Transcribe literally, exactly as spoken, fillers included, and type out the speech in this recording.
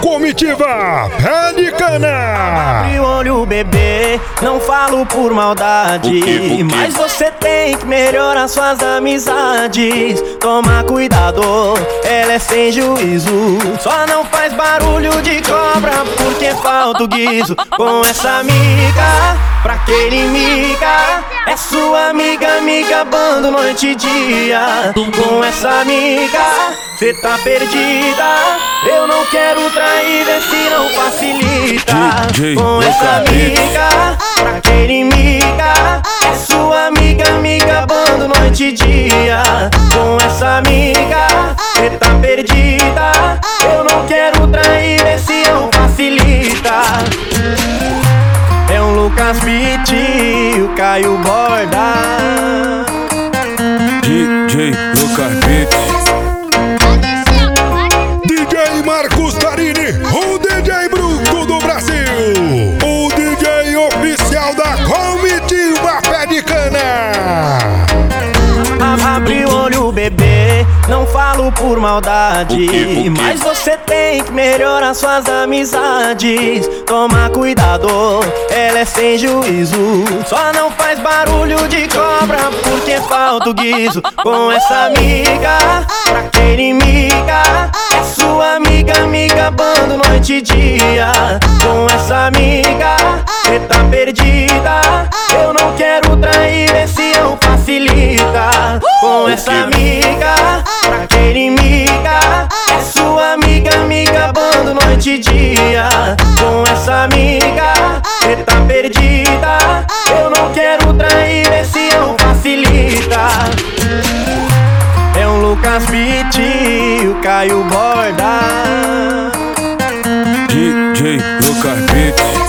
Comitiva Pé de Cana. Abre o olho, bebê, não falo por maldade, O quê? O quê? mas você tem que melhorar suas amizades. Toma cuidado, ela é sem juízo, só não faz barulho de cobra porque falta o guiso. Com essa amiga, pra que inimiga, é sua amiga, amiga, bando noite e dia. Com essa amiga, cê tá perdida, eu não quero trair, vê se não facilita. D J Com essa amiga, pra que inimiga, é sua amiga, amiga, bando noite e dia. Com essa amiga, cê tá perdida, eu não quero trair, vê se não facilita. É um Lucas Beat, o Caio Borda. D J Lucas Beats. D J Marcos Tarini, o D J bruto do Brasil, o D J oficial da Comitiva Pé de Cana. Abre o olho, bebê, não falo por maldade, O quê? O quê? mas você tem que melhorar suas amizades. Toma cuidado, ela é sem juízo, só não faz barulho de cobra porque falta o guiso. Com essa amiga, pra que inimiga, é sua amiga, amiga, bando noite e dia. Com essa amiga, cê tá perdida, eu não quero trair, esse não facilita. Com essa amiga, pra que inimiga, é sua amiga, amiga, bando noite e dia. Com essa amiga, cê tá perdida, eu não quero trair, esse não facilita. É um Lucas Beat, o Caio Borda. D J Lucas Beats.